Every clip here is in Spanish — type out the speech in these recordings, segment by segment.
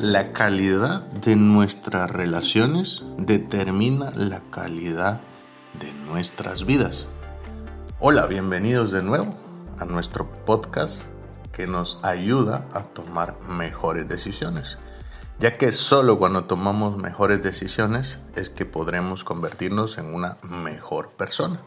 La calidad de nuestras relaciones determina la calidad de nuestras vidas. Hola, bienvenidos de nuevo a nuestro podcast que nos ayuda a tomar mejores decisiones, ya que solo cuando tomamos mejores decisiones es que podremos convertirnos en una mejor persona.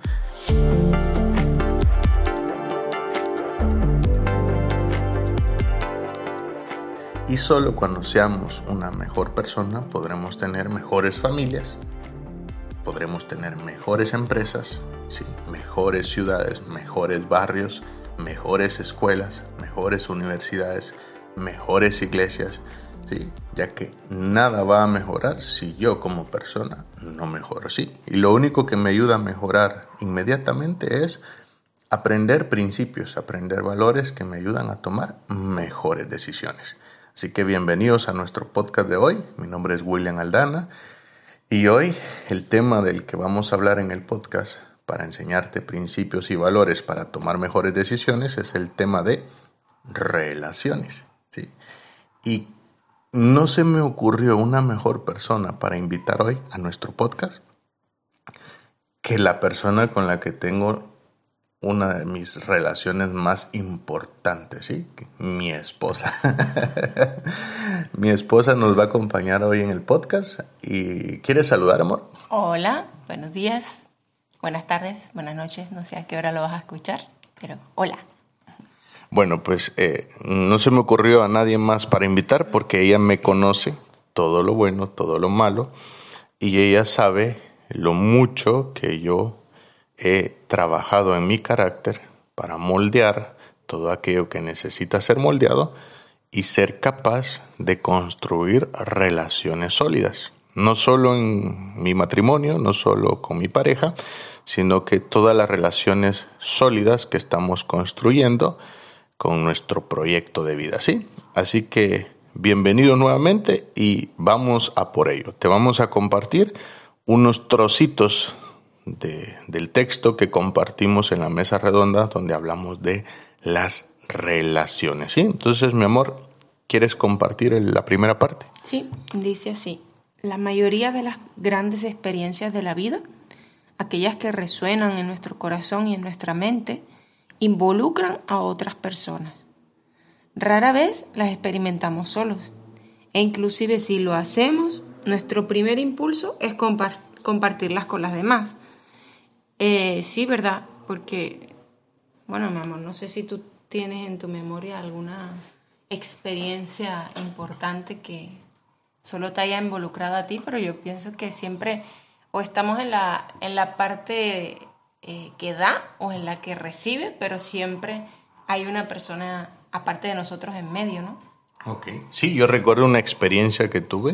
Y solo cuando seamos una mejor persona podremos tener mejores familias, podremos tener mejores empresas, ¿sí? Mejores ciudades, mejores barrios, mejores escuelas, mejores universidades, mejores iglesias, ¿sí? Ya que nada va a mejorar si yo como persona no mejoro, ¿sí? Y lo único que me ayuda a mejorar inmediatamente es aprender principios, aprender valores que me ayudan a tomar mejores decisiones. Así que bienvenidos a nuestro podcast de hoy. Mi nombre es William Aldana y hoy el tema del que vamos a hablar en el podcast para enseñarte principios y valores para tomar mejores decisiones es el tema de relaciones, ¿sí? Y no se me ocurrió una mejor persona para invitar hoy a nuestro podcast que la persona con la que tengo una de mis relaciones más importantes, ¿sí? Mi esposa. Mi esposa nos va a acompañar hoy en el podcast y ¿quieres saludar, amor? Hola, buenos días, buenas tardes, buenas noches, no sé a qué hora lo vas a escuchar, pero hola. Bueno, pues no se me ocurrió a nadie más para invitar porque ella me conoce todo lo bueno, todo lo malo y ella sabe lo mucho que yo he trabajado en mi carácter para moldear todo aquello que necesita ser moldeado y ser capaz de construir relaciones sólidas. No solo en mi matrimonio, no solo con mi pareja, sino que todas las relaciones sólidas que estamos construyendo con nuestro proyecto de vida, ¿sí? Así que bienvenido nuevamente y vamos a por ello. Te vamos a compartir unos trocitos del texto que compartimos en la mesa redonda donde hablamos de las relaciones, ¿sí? Entonces, mi amor, ¿quieres compartir la primera parte? Sí, dice así: la mayoría de las grandes experiencias de la vida, aquellas que resuenan en nuestro corazón y en nuestra mente, involucran a otras personas. Rara vez las experimentamos solos, e inclusive si lo hacemos, nuestro primer impulso es compartirlas con las demás. Sí, ¿verdad? Porque, bueno, mi amor, no sé si tú tienes en tu memoria alguna experiencia importante que solo te haya involucrado a ti, pero yo pienso que siempre o estamos en la parte que da o en la que recibe, pero siempre hay una persona aparte de nosotros en medio, ¿no? Ok. Sí, yo recuerdo una experiencia que tuve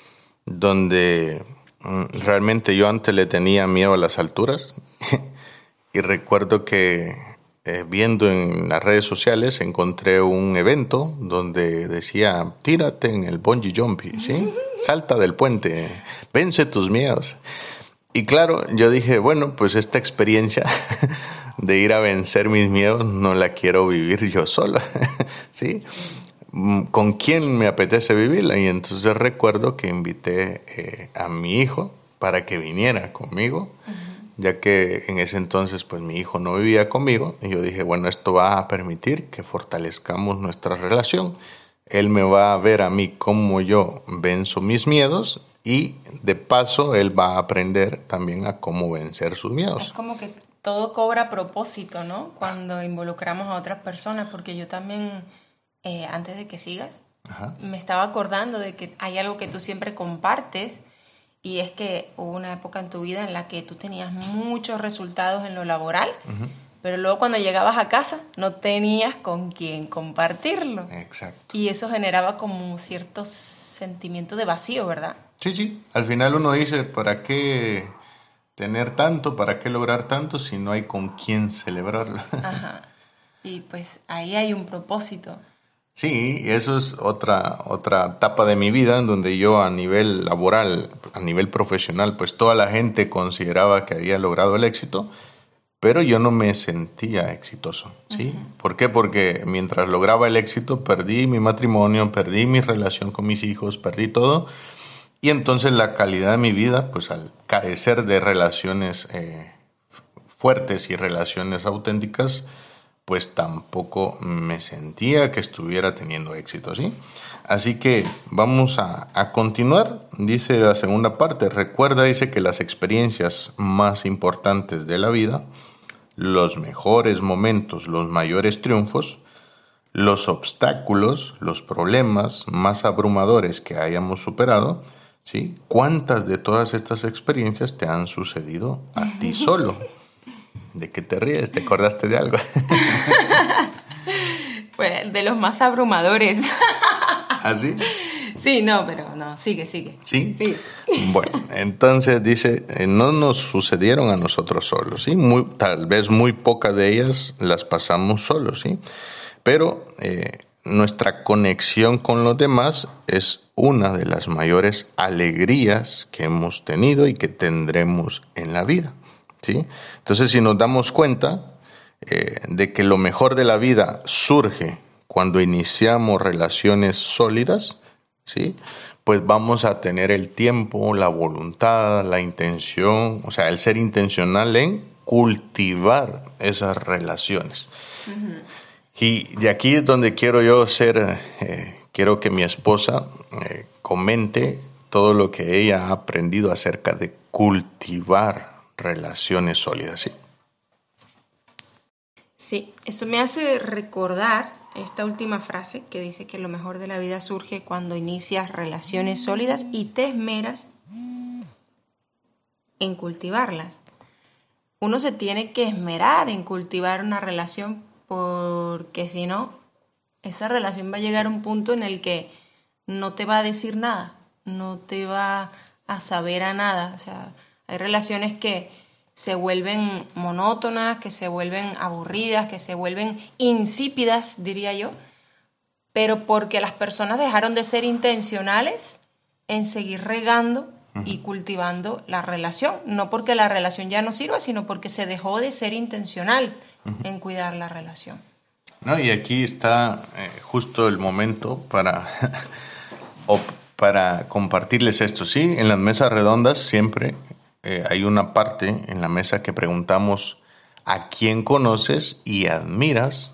donde realmente yo antes le tenía miedo a las alturas y recuerdo que viendo en las redes sociales encontré un evento donde decía tírate en el bungee jumping, ¿sí? Salta del puente, vence tus miedos. Y claro, yo dije, bueno, pues esta experiencia de ir a vencer mis miedos no la quiero vivir yo solo, ¿sí? ¿Con quién me apetece vivirla? Y entonces recuerdo que invité a mi hijo para que viniera conmigo, ya que en ese entonces pues mi hijo no vivía conmigo. Y yo dije, bueno, esto va a permitir que fortalezcamos nuestra relación. Él me va a ver a mí cómo yo venzo mis miedos y de paso él va a aprender también a cómo vencer sus miedos. Es como que todo cobra propósito, ¿no? Cuando involucramos a otras personas, porque yo también, antes de que sigas, me estaba acordando de que hay algo que tú siempre compartes y es que hubo una época en tu vida en la que tú tenías muchos resultados en lo laboral, pero luego cuando llegabas a casa no tenías con quién compartirlo. Exacto. Y eso generaba como cierto sentimiento de vacío, ¿verdad? Sí. Al final uno dice, ¿para qué tener tanto? ¿Para qué lograr tanto si no hay con quién celebrarlo? Ajá. Y pues ahí hay un propósito. Sí, eso es otra etapa de mi vida en donde yo a nivel laboral, a nivel profesional, pues toda la gente consideraba que había logrado el éxito, pero yo no me sentía exitoso, ¿sí? ¿Por qué? Porque mientras lograba el éxito, perdí mi matrimonio, perdí mi relación con mis hijos, perdí todo. Y entonces la calidad de mi vida, pues al carecer de relaciones fuertes y relaciones auténticas, pues tampoco me sentía que estuviera teniendo éxito, ¿sí? Así que vamos a continuar. Dice la segunda parte, recuerda, dice que las experiencias más importantes de la vida, los mejores momentos, los mayores triunfos, los obstáculos, los problemas más abrumadores que hayamos superado, ¿sí? ¿Cuántas de todas estas experiencias te han sucedido a ti solo? ¿De qué te ríes? ¿Te acordaste de algo? Pues de los más abrumadores. ¿Ah, sí? Sí, no, pero no, sigue. ¿Sí? Sí. Bueno, entonces dice, no nos sucedieron a nosotros solos, ¿sí? Tal vez muy pocas de ellas las pasamos solos, ¿sí? Pero nuestra conexión con los demás es una de las mayores alegrías que hemos tenido y que tendremos en la vida, ¿sí? Entonces, si nos damos cuenta de que lo mejor de la vida surge cuando iniciamos relaciones sólidas, ¿sí? Pues vamos a tener el tiempo, la voluntad, la intención, o sea, el ser intencional en cultivar esas relaciones. Uh-huh. Y de aquí es donde quiero yo quiero que mi esposa comente todo lo que ella ha aprendido acerca de cultivar relaciones sólidas, ¿sí? Sí, eso me hace recordar esta última frase que dice que lo mejor de la vida surge cuando inicias relaciones sólidas y te esmeras en cultivarlas. Uno se tiene que esmerar en cultivar una relación porque si no, esa relación va a llegar a un punto en el que no te va a decir nada, no te va a saber a nada. O sea, hay relaciones que se vuelven monótonas, que se vuelven aburridas, que se vuelven insípidas, diría yo, pero porque las personas dejaron de ser intencionales en seguir regando y cultivando la relación, no porque la relación ya no sirva, sino porque se dejó de ser intencional en cuidar la relación. No, y aquí está justo el momento para compartirles esto, ¿sí? En las mesas redondas siempre hay una parte en la mesa que preguntamos a quién conoces y admiras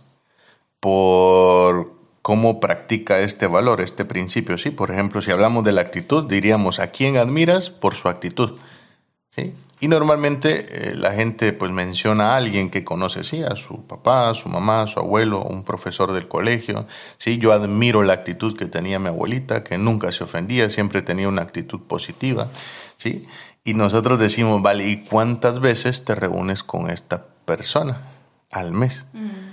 por cómo practica este valor, este principio, ¿sí? Por ejemplo, si hablamos de la actitud, diríamos a quién admiras por su actitud, ¿sí? Y normalmente la gente pues menciona a alguien que conoce, sí, a su papá, a su mamá, a su abuelo, un profesor del colegio, sí, yo admiro la actitud que tenía mi abuelita, que nunca se ofendía, siempre tenía una actitud positiva, sí, y nosotros decimos, vale, ¿y cuántas veces te reúnes con esta persona al mes?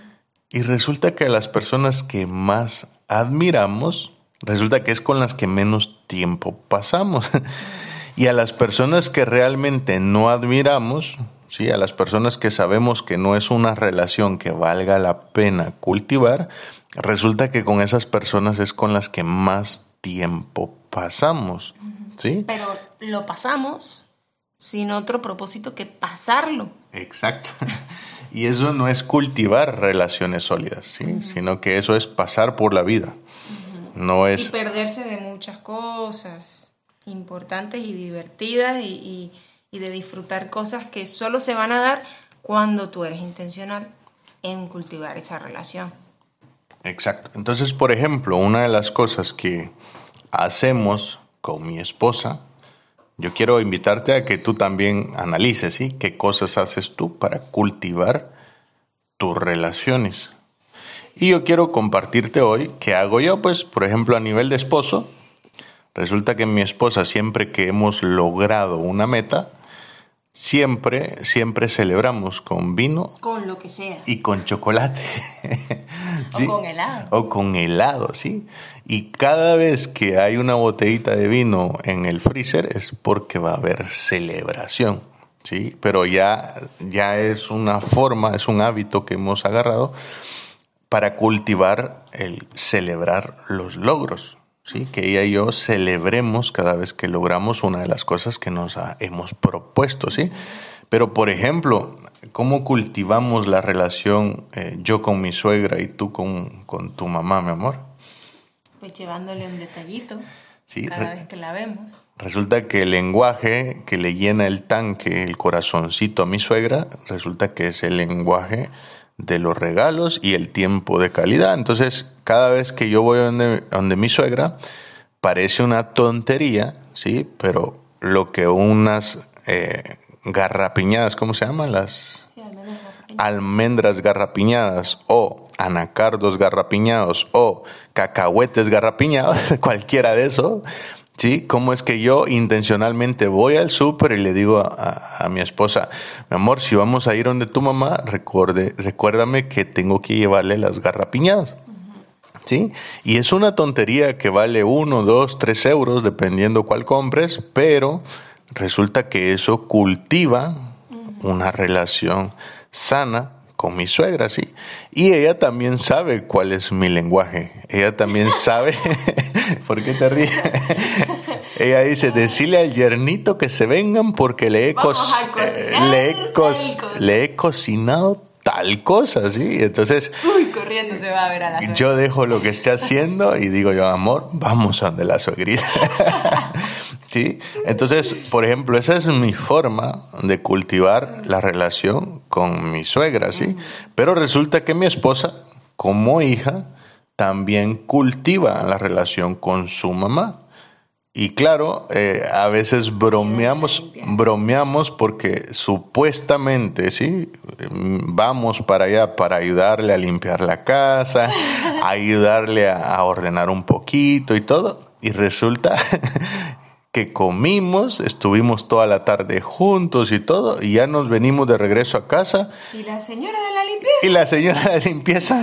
Y resulta que las personas que más admiramos, resulta que es con las que menos tiempo pasamos. Y a las personas que realmente no admiramos, ¿sí? A las personas que sabemos que no es una relación que valga la pena cultivar, resulta que con esas personas es con las que más tiempo pasamos, ¿sí? Pero lo pasamos sin otro propósito que pasarlo. Exacto. Y eso no es cultivar relaciones sólidas, ¿sí? Sino que eso es pasar por la vida. No es... Y perderse de muchas cosas importantes y divertidas y de disfrutar cosas que solo se van a dar cuando tú eres intencional en cultivar esa relación. Exacto. Entonces, por ejemplo, una de las cosas que hacemos con mi esposa, yo quiero invitarte a que tú también analices, ¿sí? ¿Qué cosas haces tú para cultivar tus relaciones? Y yo quiero compartirte hoy qué hago yo, pues, por ejemplo, a nivel de esposo. Resulta que mi esposa, siempre que hemos logrado una meta, siempre celebramos con vino. Con lo que sea. Y con chocolate. ¿Sí? O con helado. O con helado, sí. Y cada vez que hay una botellita de vino en el freezer es porque va a haber celebración, ¿sí? Pero ya es una forma, es un hábito que hemos agarrado para cultivar el celebrar los logros. Sí, que ella y yo celebremos cada vez que logramos una de las cosas que nos hemos propuesto, ¿sí? Pero, por ejemplo, ¿cómo cultivamos la relación yo con mi suegra y tú con tu mamá, mi amor? Pues llevándole un detallito Sí, cada vez que la vemos. resulta que el lenguaje que le llena el tanque, el corazoncito a mi suegra, resulta que es el lenguaje de los regalos y el tiempo de calidad. Entonces, cada vez que yo voy donde mi suegra, parece una tontería, ¿sí? Pero lo que unas garrapiñadas, ¿cómo se llaman? Las Sí, al menos la pequeña. almendras garrapiñadas o anacardos garrapiñados o cacahuetes garrapiñados, cualquiera de eso, ¿sí? ¿Cómo es que yo intencionalmente voy al súper y le digo a mi esposa, mi amor, si vamos a ir donde tu mamá, recuérdame que tengo que llevarle las garrapiñadas? ¿Sí? Y es una tontería que vale 1, 2, 3 euros, dependiendo cuál compres, pero resulta que eso cultiva una relación sana con mi suegra, ¿sí? Y ella también sabe cuál es mi lenguaje. Ella también sabe... ¿Por qué te ríes? Ella dice, decile al yernito que se vengan porque le he cocinado tal cosa, ¿sí? Entonces... corriendo se va a ver a la suegra. Yo dejo lo que esté haciendo y digo yo, amor, vamos a donde la suegrita. ¿Sí? Entonces, por ejemplo, esa es mi forma de cultivar la relación con mi suegra, ¿sí? Pero resulta que mi esposa, como hija, también cultiva la relación con su mamá. Y claro, a veces bromeamos porque supuestamente, ¿sí? Vamos para allá para ayudarle a limpiar la casa, ayudarle a ordenar un poquito y todo. Y resulta que comimos, estuvimos toda la tarde juntos y todo, y ya nos venimos de regreso a casa. ¿Y la señora de la limpieza? Y la señora de la limpieza.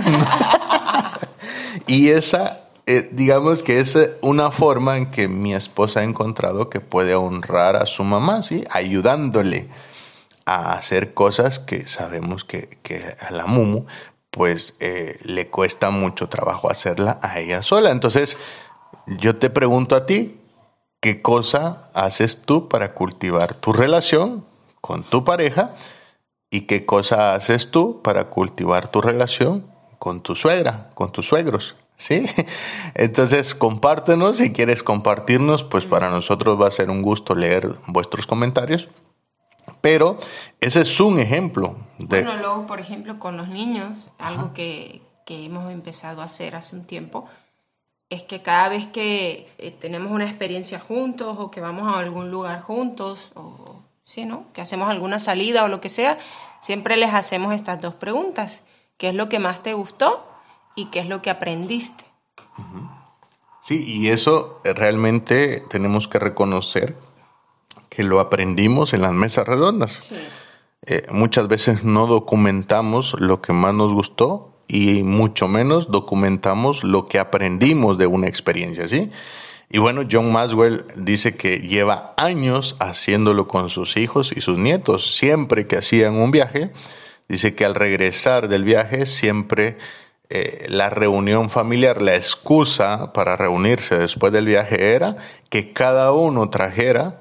Y esa... digamos que es una forma en que mi esposa ha encontrado que puede honrar a su mamá, ¿sí? Ayudándole a hacer cosas que sabemos que a la Mumu pues le cuesta mucho trabajo hacerla a ella sola. Entonces yo te pregunto a ti, ¿qué cosa haces tú para cultivar tu relación con tu pareja? ¿Y qué cosa haces tú para cultivar tu relación con tu suegra, con tus suegros? ¿Sí? Entonces, compártenos, si quieres compartirnos, pues para nosotros va a ser un gusto leer vuestros comentarios. Pero ese es un ejemplo de... Bueno, luego, por ejemplo, con los niños, algo que hemos empezado a hacer hace un tiempo, es que cada vez que tenemos una experiencia juntos o que vamos a algún lugar juntos o sí, ¿no? Que hacemos alguna salida o lo que sea, siempre les hacemos estas dos preguntas. ¿Qué es lo que más te gustó? ¿Y qué es lo que aprendiste? Sí, y eso realmente tenemos que reconocer que lo aprendimos en las mesas redondas. Sí. Muchas veces no documentamos lo que más nos gustó y mucho menos documentamos lo que aprendimos de una experiencia, ¿sí? Y bueno, John Maxwell dice que lleva años haciéndolo con sus hijos y sus nietos. Siempre que hacían un viaje, dice que al regresar del viaje siempre... la reunión familiar, la excusa para reunirse después del viaje era que cada uno trajera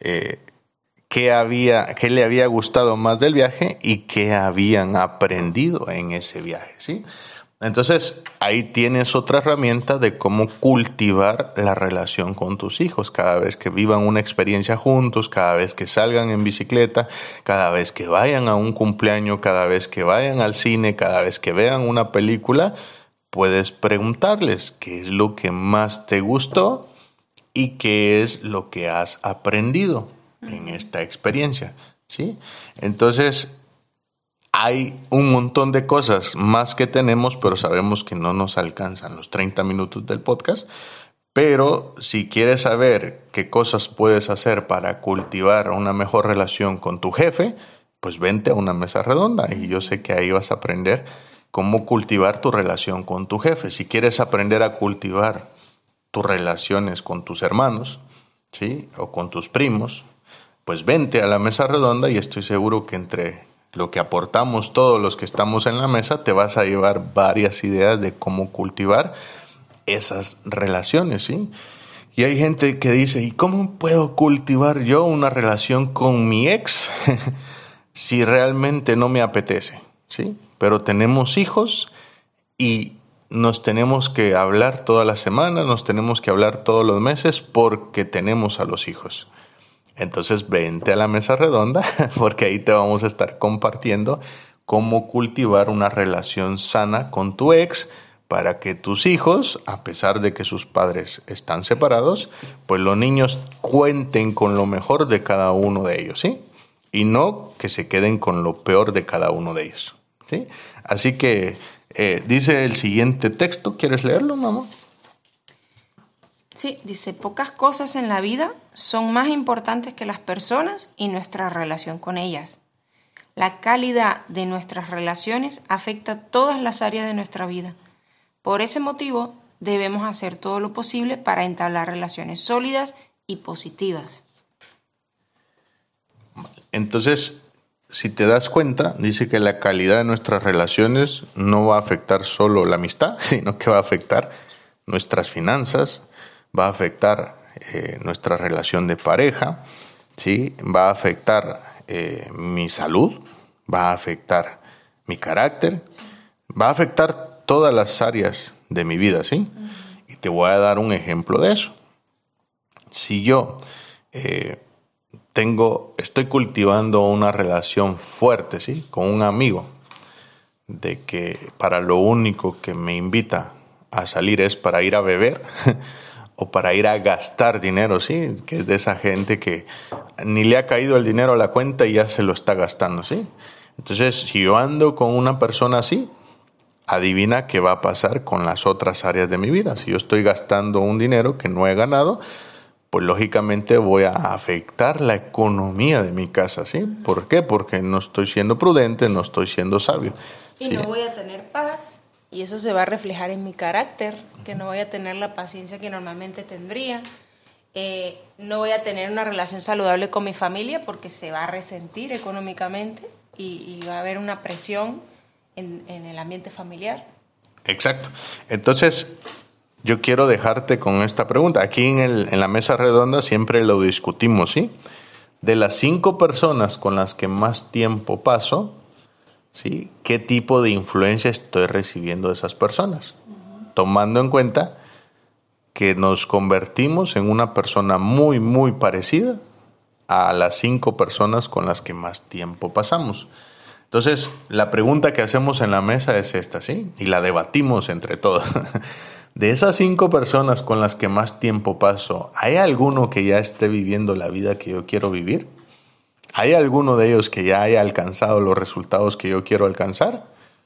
qué le había gustado más del viaje y qué habían aprendido en ese viaje, ¿sí? Entonces, ahí tienes otra herramienta de cómo cultivar la relación con tus hijos. Cada vez que vivan una experiencia juntos, cada vez que salgan en bicicleta, cada vez que vayan a un cumpleaños, cada vez que vayan al cine, cada vez que vean una película, puedes preguntarles qué es lo que más te gustó y qué es lo que has aprendido en esta experiencia, ¿sí? Entonces... hay un montón de cosas más que tenemos, pero sabemos que no nos alcanzan los 30 minutos del podcast. Pero si quieres saber qué cosas puedes hacer para cultivar una mejor relación con tu jefe, pues vente a una mesa redonda y yo sé que ahí vas a aprender cómo cultivar tu relación con tu jefe. Si quieres aprender a cultivar tus relaciones con tus hermanos, ¿sí? O con tus primos, pues vente a la mesa redonda y estoy seguro que entre lo que aportamos todos los que estamos en la mesa, te vas a llevar varias ideas de cómo cultivar esas relaciones, ¿sí? Y hay gente que dice, ¿y cómo puedo cultivar yo una relación con mi ex? si realmente no me apetece, ¿sí? Pero tenemos hijos y nos tenemos que hablar todas las semanas, nos tenemos que hablar todos los meses porque tenemos a los hijos. Entonces vente a la mesa redonda porque ahí te vamos a estar compartiendo cómo cultivar una relación sana con tu ex para que tus hijos, a pesar de que sus padres están separados, pues los niños cuenten con lo mejor de cada uno de ellos, ¿sí? Y no que se queden con lo peor de cada uno de ellos, ¿sí? Así que dice el siguiente texto, ¿quieres leerlo, mamá? Sí, dice, pocas cosas en la vida son más importantes que las personas y nuestra relación con ellas. La calidad de nuestras relaciones afecta todas las áreas de nuestra vida. Por ese motivo, debemos hacer todo lo posible para entablar relaciones sólidas y positivas. Entonces, si te das cuenta, dice que la calidad de nuestras relaciones no va a afectar solo la amistad, sino que va a afectar nuestras finanzas, va a afectar nuestra relación de pareja, ¿sí? Va a afectar mi salud, va a afectar mi carácter, va a afectar todas las áreas de mi vida, ¿sí? Y te voy a dar un ejemplo de eso. Si yo estoy cultivando una relación fuerte, ¿sí? Con un amigo, de que para lo único que me invita a salir es para ir a beber o para ir a gastar dinero, ¿sí? Que es de esa gente que ni le ha caído el dinero a la cuenta y ya se lo está gastando, ¿sí? Entonces, si yo ando con una persona así, adivina qué va a pasar con las otras áreas de mi vida. Si yo estoy gastando un dinero que no he ganado, pues lógicamente voy a afectar la economía de mi casa, ¿sí? ¿Por qué? Porque no estoy siendo prudente, no estoy siendo sabio. Y ¿sí? no voy a tener paz, y eso se va a reflejar en mi carácter, que no voy a tener la paciencia que normalmente tendría. No voy a tener una relación saludable con mi familia porque se va a resentir económicamente y va a haber una presión en el ambiente familiar. Exacto. Entonces, yo quiero dejarte con esta pregunta. Aquí en la mesa redonda siempre lo discutimos, ¿sí? De las 5 personas con las que más tiempo paso, ¿sí? ¿Qué tipo de influencia estoy recibiendo de esas personas? Tomando en cuenta que nos convertimos en una persona muy, muy parecida a las 5 personas con las que más tiempo pasamos. Entonces, la pregunta que hacemos en la mesa es esta, ¿sí? Y la debatimos entre todos. De esas 5 personas con las que más tiempo paso, ¿hay alguno que ya esté viviendo la vida que yo quiero vivir? ¿Hay alguno de ellos que ya haya alcanzado los resultados que yo quiero alcanzar?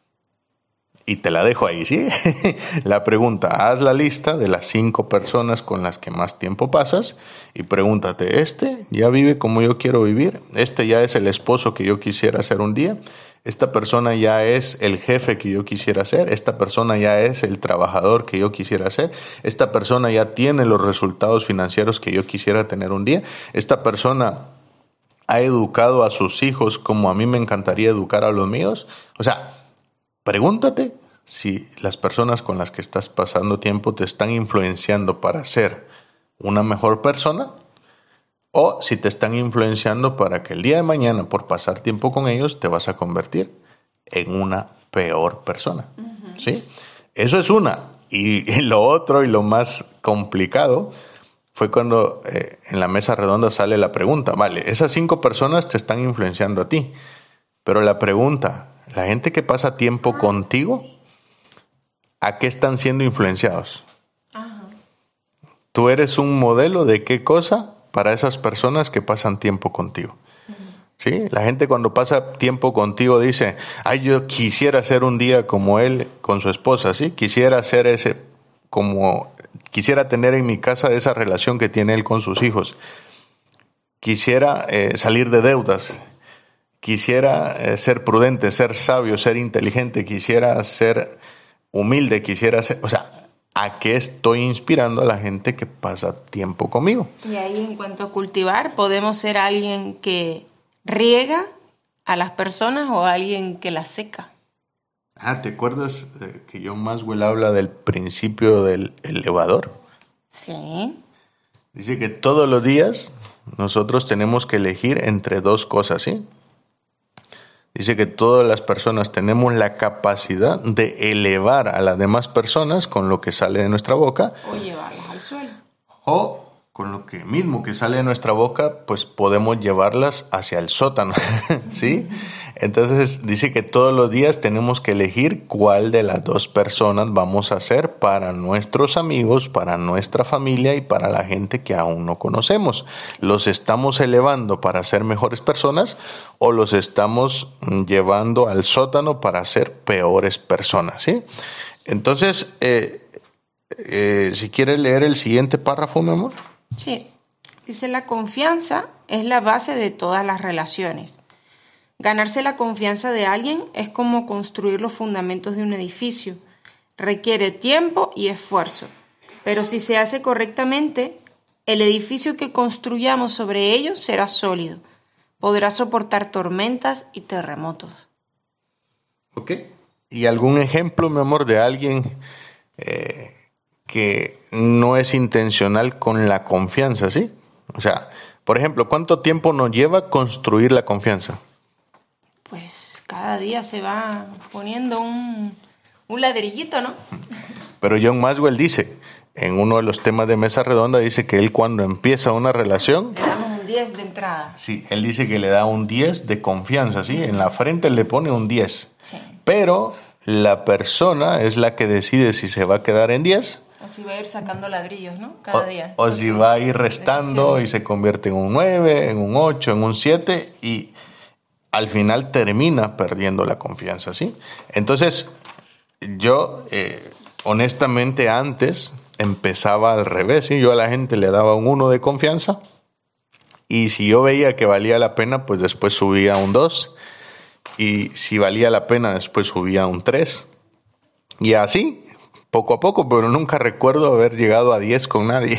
Y te la dejo ahí, ¿sí? La pregunta, haz la lista de las 5 personas con las que más tiempo pasas y pregúntate, ¿este ya vive como yo quiero vivir? ¿Este ya es el esposo que yo quisiera ser un día? ¿Esta persona ya es el jefe que yo quisiera ser? ¿Esta persona ya es el trabajador que yo quisiera ser? ¿Esta persona ya tiene los resultados financieros que yo quisiera tener un día? ¿Esta persona ha educado a sus hijos como a mí me encantaría educar a los míos? O sea, pregúntate si las personas con las que estás pasando tiempo te están influenciando para ser una mejor persona o si te están influenciando para que el día de mañana, por pasar tiempo con ellos, te vas a convertir en una peor persona. ¿Sí? Eso es una. Y lo otro y lo más complicado fue cuando en la mesa redonda sale la pregunta, vale, esas 5 personas te están influenciando a ti, pero la pregunta, la gente que pasa tiempo contigo, ¿a qué están siendo influenciados? Ajá. ¿Tú eres un modelo de qué cosa para esas personas que pasan tiempo contigo? ¿Sí? La gente cuando pasa tiempo contigo dice, ay, yo quisiera ser un día como él con su esposa, ¿sí? Quisiera tener en mi casa esa relación que tiene él con sus hijos. Quisiera salir de deudas. Quisiera ser prudente, ser sabio, ser inteligente, quisiera ser humilde, o sea, ¿a qué estoy inspirando a la gente que pasa tiempo conmigo? Y ahí en cuanto a cultivar, podemos ser alguien que riega a las personas o alguien que las seca. ¿Te acuerdas que John Maxwell habla del principio del elevador? Sí. Dice que todos los días nosotros tenemos que elegir entre 2 cosas, ¿sí? Dice que todas las personas tenemos la capacidad de elevar a las demás personas con lo que sale de nuestra boca. O llevarlas al suelo. O con lo que mismo que sale de nuestra boca, pues podemos llevarlas hacia el sótano, ¿sí? Entonces dice que todos los días tenemos que elegir cuál de las dos personas vamos a ser para nuestros amigos, para nuestra familia y para la gente que aún no conocemos. ¿Los estamos elevando para ser mejores personas o los estamos llevando al sótano para ser peores personas, ¿sí? Entonces, si quieres leer el siguiente párrafo, mi amor. Sí, dice: la confianza es la base de todas las relaciones. Ganarse la confianza de alguien es como construir los fundamentos de un edificio. Requiere tiempo y esfuerzo, pero si se hace correctamente, el edificio que construyamos sobre ellos será sólido. Podrá soportar tormentas y terremotos. Ok. ¿Y algún ejemplo, mi amor, de alguien que no es intencional con la confianza, sí? O sea, por ejemplo, ¿cuánto tiempo nos lleva construir la confianza? Pues cada día se va poniendo un ladrillito, ¿no? Pero John Maxwell dice, en uno de los temas de Mesa Redonda, dice que él cuando empieza una relación... Le damos un 10 de entrada. Sí, él dice que le da un 10 de confianza, ¿sí? En la frente le pone un 10. Sí. Pero la persona es la que decide si se va a quedar en 10... O si va a ir sacando ladrillos, ¿no? Cada día. O si va a ir restando y se convierte en un 9, en un 8, en un 7 y al final termina perdiendo la confianza, ¿sí? Entonces, yo honestamente antes empezaba al revés, ¿sí? Yo a la gente le daba un 1 de confianza y si yo veía que valía la pena, pues después subía a un 2 y si valía la pena, después subía a un 3 y así... poco a poco, pero nunca recuerdo haber llegado a 10 con nadie.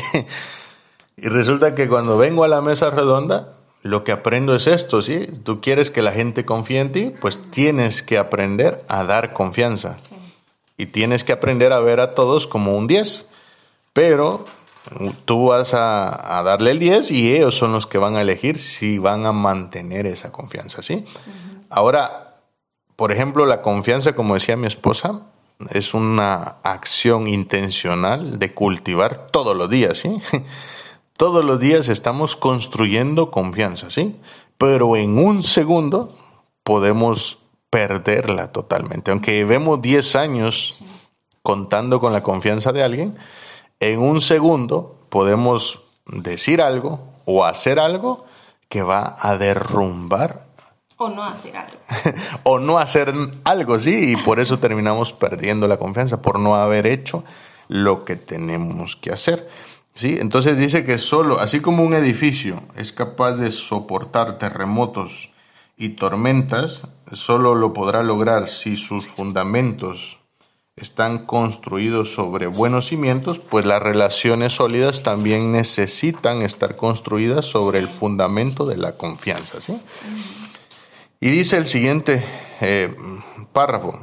Y resulta que cuando vengo a la mesa redonda, lo que aprendo es esto, ¿sí? Tú quieres que la gente confíe en ti, pues tienes que aprender a dar confianza. Sí. Y tienes que aprender a ver a todos como un 10. Pero tú vas a darle el 10 y ellos son los que van a elegir si van a mantener esa confianza, ¿sí? Uh-huh. Ahora, por ejemplo, la confianza, como decía mi esposa, es una acción intencional de cultivar todos los días, ¿sí? Todos los días estamos construyendo confianza, ¿sí? Pero en un segundo podemos perderla totalmente. Aunque llevemos 10 años contando con la confianza de alguien, en un segundo podemos decir algo o hacer algo que va a derrumbar. O no hacer algo. O no hacer algo, sí, y por eso terminamos perdiendo la confianza, por no haber hecho lo que tenemos que hacer, ¿sí? Entonces dice que solo, así como un edificio es capaz de soportar terremotos y tormentas, solo lo podrá lograr si sus fundamentos están construidos sobre buenos cimientos, pues las relaciones sólidas también necesitan estar construidas sobre el fundamento de la confianza, ¿sí? Y dice el siguiente párrafo.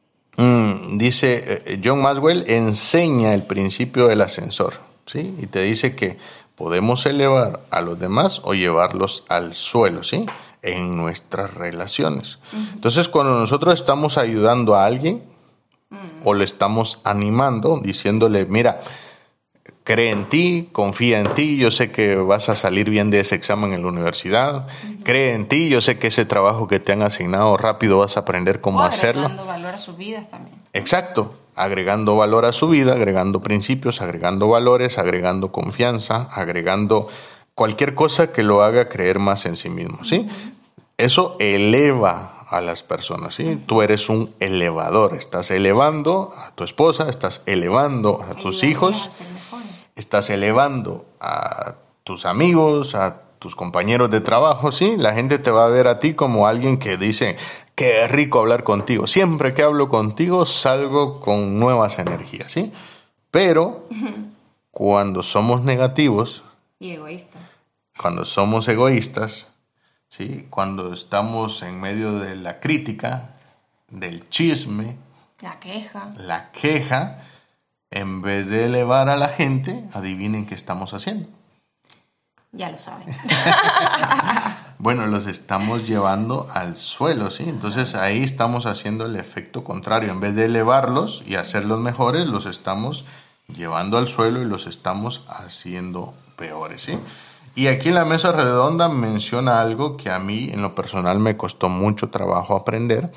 Dice, John Maxwell enseña el principio del ascensor, ¿sí? Y te dice que podemos elevar a los demás o llevarlos al suelo, ¿sí? En nuestras relaciones. Uh-huh. Entonces, cuando nosotros estamos ayudando a alguien o le estamos animando, diciéndole, mira, cree en ti, confía en ti, yo sé que vas a salir bien de ese examen en la universidad, cree en ti, yo sé que ese trabajo que te han asignado rápido vas a aprender cómo hacerlo. Agregando valor a sus vidas también. Exacto, agregando valor a su vida, agregando principios, agregando valores, agregando confianza, agregando cualquier cosa que lo haga creer más en sí mismo, ¿sí? Eso eleva a las personas, ¿sí? Tú eres un elevador, estás elevando a tu esposa, estás elevando a tus hijos, estás elevando a tus amigos, a tus compañeros de trabajo, ¿sí? La gente te va a ver a ti como alguien que dice, qué rico hablar contigo. Siempre que hablo contigo salgo con nuevas energías, ¿sí? Pero cuando somos negativos y egoístas, cuando somos egoístas, ¿sí? Cuando estamos en medio de la crítica, del chisme, la queja, en vez de elevar a la gente, adivinen qué estamos haciendo. Ya lo saben. Bueno, los estamos llevando al suelo, ¿sí? Entonces ahí estamos haciendo el efecto contrario. En vez de elevarlos y hacerlos mejores, los estamos llevando al suelo y los estamos haciendo peores, ¿sí? Y aquí en la mesa redonda menciona algo que a mí en lo personal me costó mucho trabajo aprender.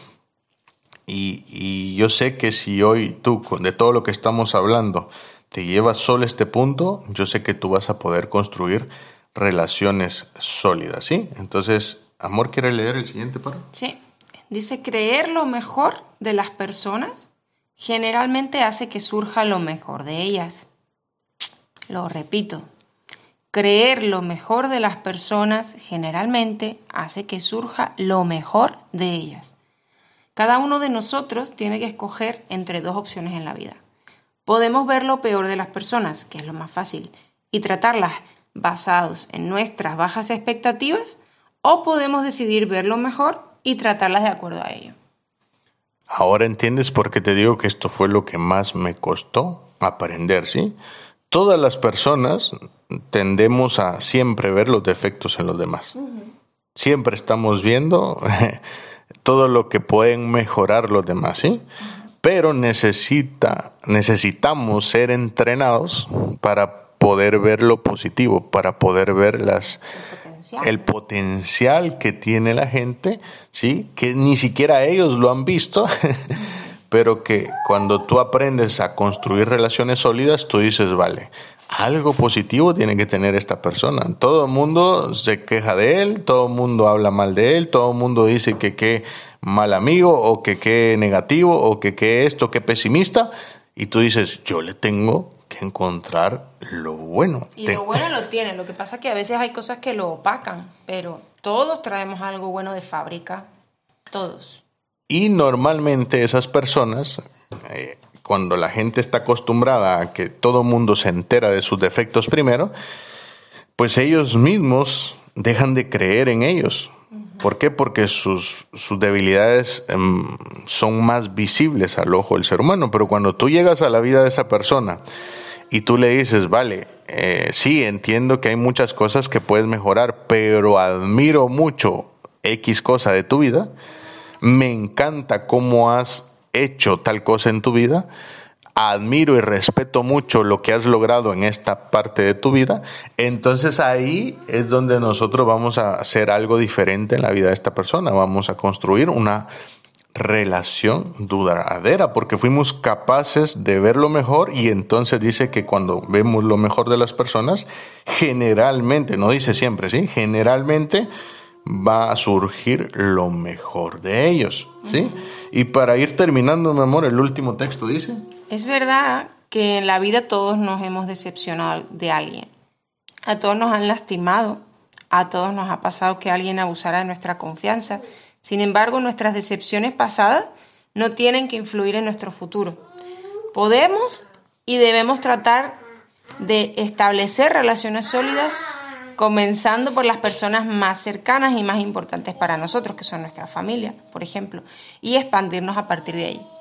Y yo sé que si hoy tú, de todo lo que estamos hablando, te llevas solo este punto, yo sé que tú vas a poder construir relaciones sólidas, ¿sí? Entonces, Amor, ¿quiere leer el siguiente párrafo? Sí. Dice, creer lo mejor de las personas generalmente hace que surja lo mejor de ellas. Lo repito. Creer lo mejor de las personas generalmente hace que surja lo mejor de ellas. Cada uno de nosotros tiene que escoger entre dos opciones en la vida. Podemos ver lo peor de las personas, que es lo más fácil, y tratarlas basados en nuestras bajas expectativas, o podemos decidir ver lo mejor y tratarlas de acuerdo a ello. Ahora entiendes por qué te digo que esto fue lo que más me costó aprender, ¿sí? Todas las personas tendemos a siempre ver los defectos en los demás. Siempre estamos viendo todo lo que pueden mejorar los demás, ¿sí? Pero necesitamos ser entrenados para poder ver lo positivo, para poder ver el potencial que tiene la gente, ¿sí? Que ni siquiera ellos lo han visto, pero que cuando tú aprendes a construir relaciones sólidas, tú dices, vale, algo positivo tiene que tener esta persona. Todo el mundo se queja de él, todo el mundo habla mal de él, todo el mundo dice que qué mal amigo, o que qué negativo, o que qué esto, qué pesimista. Y tú dices, yo le tengo que encontrar lo bueno. Y lo bueno lo tiene. Lo que pasa es que a veces hay cosas que lo opacan, pero todos traemos algo bueno de fábrica. Todos. Y normalmente esas personas, cuando la gente está acostumbrada a que todo el mundo se entera de sus defectos primero, pues ellos mismos dejan de creer en ellos. ¿Por qué? Porque sus debilidades son más visibles al ojo del ser humano. Pero cuando tú llegas a la vida de esa persona y tú le dices, vale, sí, entiendo que hay muchas cosas que puedes mejorar, pero admiro mucho X cosa de tu vida, me encanta cómo has hecho tal cosa en tu vida, admiro y respeto mucho lo que has logrado en esta parte de tu vida, entonces ahí es donde nosotros vamos a hacer algo diferente en la vida de esta persona, vamos a construir una relación duradera, porque fuimos capaces de ver lo mejor. Y entonces dice que cuando vemos lo mejor de las personas, generalmente, no dice siempre, ¿sí? Generalmente va a surgir lo mejor de ellos, ¿sí? Y para ir terminando, mi amor, el último texto dice: es verdad que en la vida todos nos hemos decepcionado de alguien. A todos nos han lastimado, a todos nos ha pasado que alguien abusara de nuestra confianza. Sin embargo, nuestras decepciones pasadas no tienen que influir en nuestro futuro. Podemos y debemos tratar de establecer relaciones sólidas, comenzando por las personas más cercanas y más importantes para nosotros, que son nuestra familia, por ejemplo, y expandirnos a partir de ahí.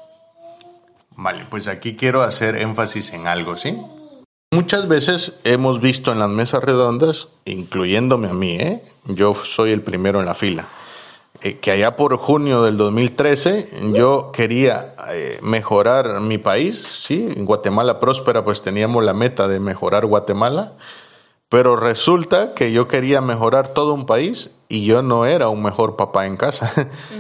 Vale, pues aquí quiero hacer énfasis en algo, ¿sí? Muchas veces hemos visto en las mesas redondas, incluyéndome a mí, yo soy el primero en la fila, que allá por junio del 2013 yo quería mejorar mi país, ¿sí? En Guatemala Próspera pues teníamos la meta de mejorar Guatemala, pero resulta que yo quería mejorar todo un país y yo no era un mejor papá en casa,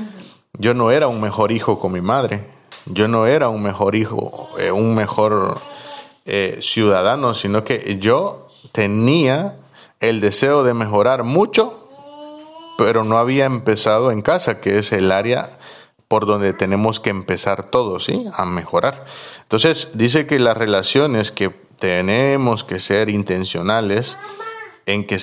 yo no era un mejor hijo con mi madre, yo no era un mejor hijo, un mejor ciudadano, sino que yo tenía el deseo de mejorar mucho, pero no había empezado en casa, que es el área por donde tenemos que empezar todos, ¿sí? A mejorar. Entonces, dice que las relaciones que tenemos que ser intencionales en que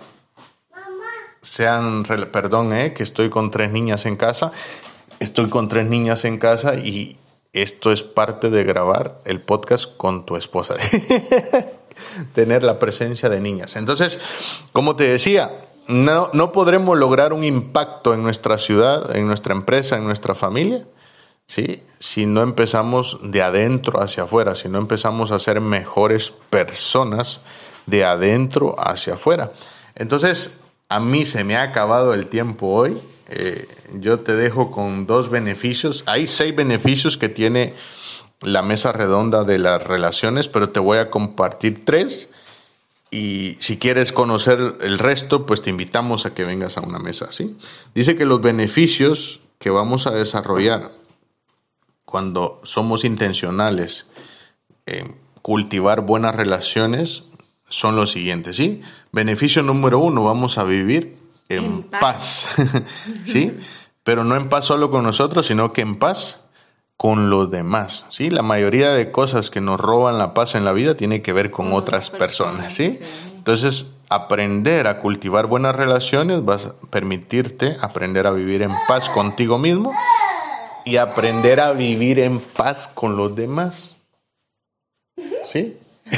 que estoy con 3 niñas en casa. Estoy con 3 niñas en casa y esto es parte de grabar el podcast con tu esposa. Tener la presencia de niñas. Entonces, como te decía, no podremos lograr un impacto en nuestra ciudad, en nuestra empresa, en nuestra familia, ¿sí? Si no empezamos de adentro hacia afuera, si no empezamos a ser mejores personas de adentro hacia afuera. Entonces, A mí se me ha acabado el tiempo hoy. Yo te dejo con 2 beneficios. Hay 6 beneficios que tiene la mesa redonda de las relaciones, pero te voy a compartir 3. Y si quieres conocer el resto, pues te invitamos a que vengas a una mesa, ¿sí? Dice que los beneficios que vamos a desarrollar cuando somos intencionales en cultivar buenas relaciones son los siguientes, ¿sí? Beneficio número 1, vamos a vivir en paz, ¿sí? Pero no en paz solo con nosotros, sino que en paz con los demás, ¿sí? La mayoría de cosas que nos roban la paz en la vida tiene que ver con otras personas, ¿sí? Entonces, aprender a cultivar buenas relaciones va a permitirte aprender a vivir en paz contigo mismo y aprender a vivir en paz con los demás, ¿sí?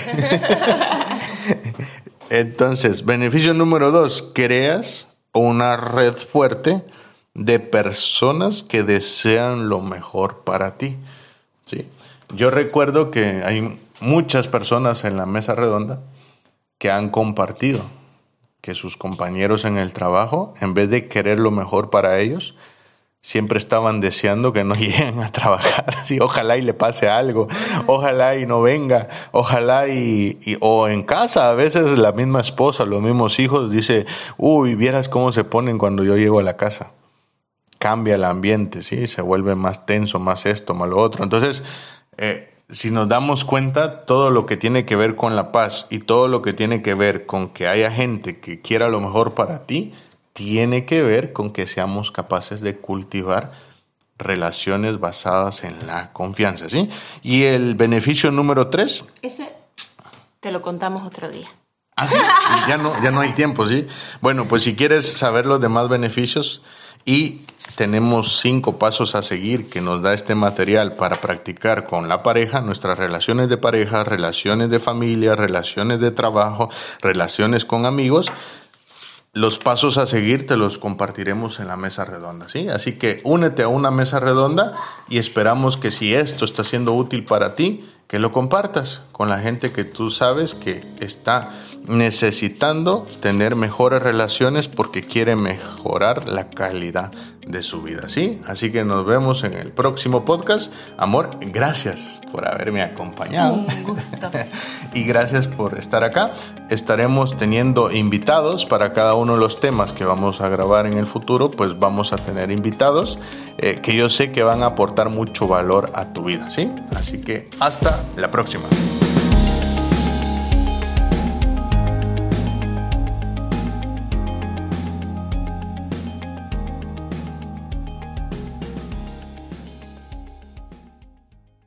Entonces, beneficio número 2, creas una red fuerte de personas que desean lo mejor para ti, ¿sí? Yo recuerdo que hay muchas personas en la mesa redonda que han compartido que sus compañeros en el trabajo, en vez de querer lo mejor para ellos, siempre estaban deseando que no lleguen a trabajar. Sí, ojalá y le pase algo, ojalá y no venga, ojalá o en casa, a veces la misma esposa, los mismos hijos, dice, uy, vieras cómo se ponen cuando yo llego a la casa. Cambia el ambiente, ¿sí? Se vuelve más tenso, más esto, más lo otro. Entonces, si nos damos cuenta, todo lo que tiene que ver con la paz y todo lo que tiene que ver con que haya gente que quiera lo mejor para ti, tiene que ver con que seamos capaces de cultivar relaciones basadas en la confianza, ¿sí? Y el beneficio número 3. Ese te lo contamos otro día. ¿Ah, sí? Ya no hay tiempo, ¿sí? Bueno, pues si quieres saber los demás beneficios, y tenemos 5 pasos a seguir que nos da este material para practicar con la pareja, nuestras relaciones de pareja, relaciones de familia, relaciones de trabajo, relaciones con amigos. Los pasos a seguir te los compartiremos en la mesa redonda, ¿sí? Así que únete a una mesa redonda y esperamos que si esto está siendo útil para ti, que lo compartas con la gente que tú sabes que está necesitando tener mejores relaciones porque quiere mejorar la calidad de su vida, ¿sí? Así que nos vemos en el próximo podcast. Amor, gracias por haberme acompañado. Un gusto. Y gracias por estar acá. Estaremos teniendo invitados para cada uno de los temas que vamos a grabar en el futuro, pues vamos a tener invitados que yo sé que van a aportar mucho valor a tu vida, ¿sí? Así que hasta la próxima.